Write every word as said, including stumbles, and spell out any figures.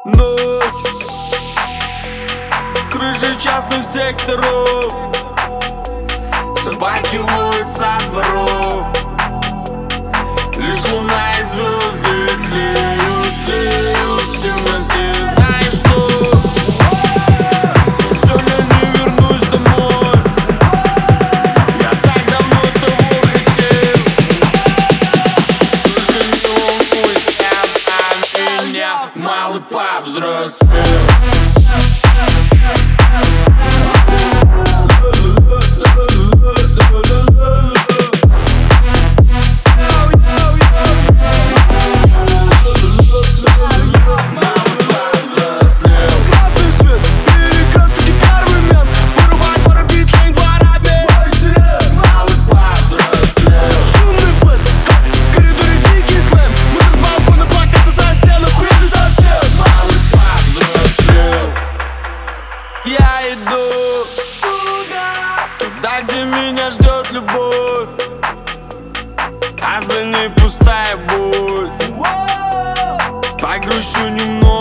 Ночь, крыши частных секторов, собаки воют со дворов. Лишь луна и звезды тлеют, тлеют в темноте. Знаешь что? Сегодня не вернусь домой. Я так давно того хотел. Только не волнуйся за меня, малый повзрослел. Я иду туда, туда, где меня ждет любовь, а за ней пустая боль. Погрущу немного.